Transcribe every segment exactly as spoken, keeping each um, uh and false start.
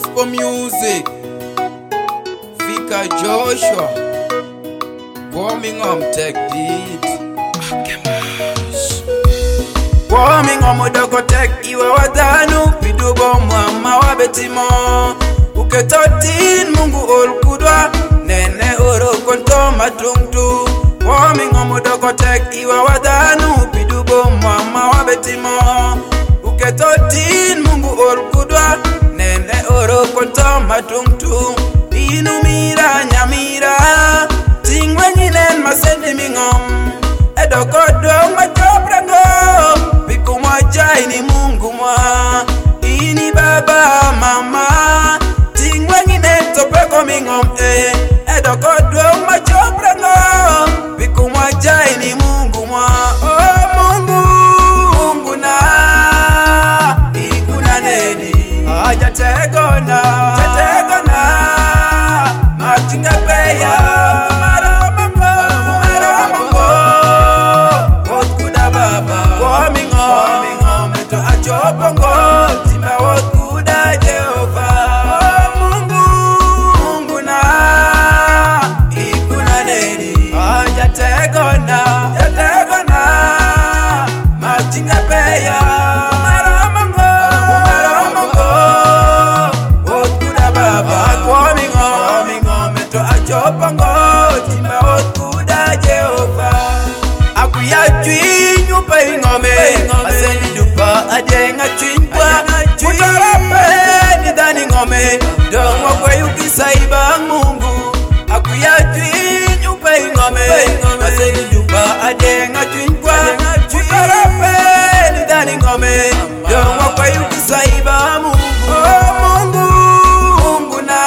Gospel music. Vika Joshua. Warming on tech beat. Warming on modoko tech iwa wadanu. Pidubo mama wabetimo. Uketotin mungu olkudwa. Nene oro konto matungtu. Warming on modoko tech iwa wadanu. Pidubo mama wabetimo. Uketotin mungu olkudwa. Nene oro konto matungtu. Inumira nyamira. Tingwe nyinen masende mingom. Edokodo majobrango. Biku moja ini mungu mwa. Ini baba mama. Tingwe nyinen topeko mingom eh. Edokodo majobrango. Biku moja ini mungu mwa. Oh mungu. Mungu na. Ikuna neni. Aja tegona. Tegona. Machinga peya. Bongo, tima wokuda Jehova. Oh Mungu, Mungu na ikuna neni. Oh jategona, jategona machinga peya. Maramongo, maramongo wokuda baba. Kwamingo, kwamingo meto ajo bongo, tima wokuda Jehova. Akuya chui nyupa ingome, aseni dupa ajenga chwinkwa. Mutarape ni dani ngome, dongwa kwe yukisaiba mungu. Akuya chui nyupa ingome, aseni dupa ajenga chwinkwa. Mutarape ni dani ngome, dongwa kwe yukisaiba mungu. Oh mungu, mungu na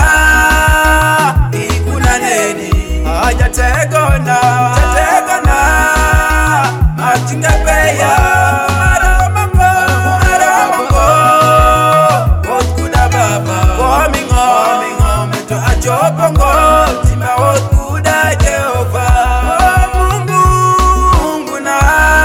ikuna neni. Aja tegona, tegona machinga peya. Maramongo, maramongo wokuda baba. Kwamingo, kwamingo meto ajo bongo, tima wokuda Jehova. Oh Mungu, Mungu na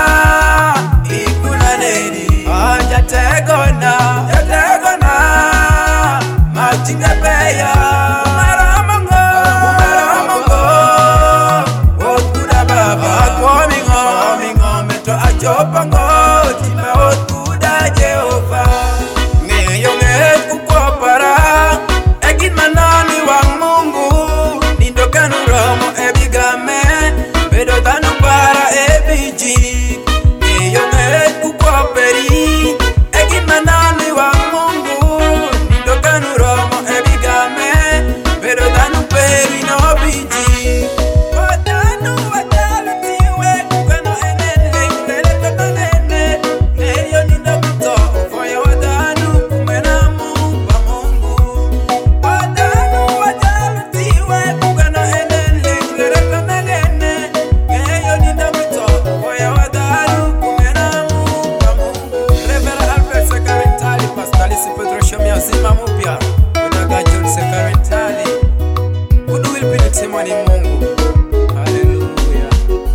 ikuna neni. Aja tegona, tegona machinga peya. Maramongo, maramongo wokuda baba. Kwamingo, kwamingo meto ajo bongo, tima wokuda Jehova. Ngeyo nge kukwapara egin manani wang mungu. Nindokanu romo ebigame bedo tanu para ebiji. Ngeyo nge kukwaperi egin manani wang mungu. Nindokanu romo ebigame bedo tanu peri no biji. Watanu watanu tiwe kukano enene nere kono nene. Neyo nindokuto ufoya watanu kumena mumba mungu. Watanu watanu tiwe kukano enene nere kono nene. Neyo nindokuto ufoya watanu kumena mumba mungu. Revera Albert Sekarentali, Pascalisi Pedro Shomia Zima Mupia. Unaga John Sekarentali. Kudu wilpini timoni mungu. Hallelujah.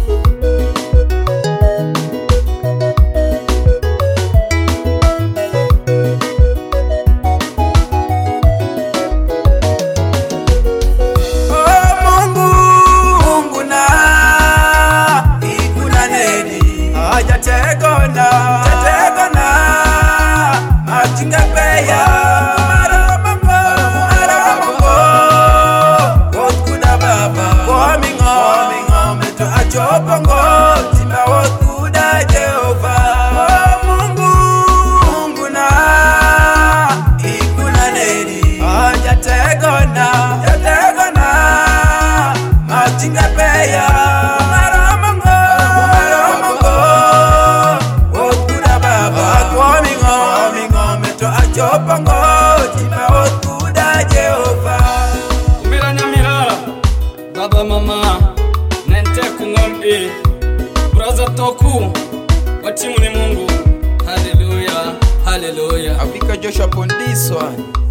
Oh Mungu, Mungu na ikuna neni. Aja tegona, tegona machinga peya. Maramongo, maramongo wokuda baba. Kwamingo, kwamingo meto ajo bongo, tima wokuda Jehova. Oh Mungu, Mungu na ikuna neni. Aja tegona, tegona machinga peya. Maramongo, maramongo wokuda baba. Kwamingo, kwamingo meto ajo bongo, tima wokuda Jehova. Umira nyamira baba mama nente kungombe brother toku watimu ni mungu. Hallelujah, hallelujah. Vika Joshua on this one.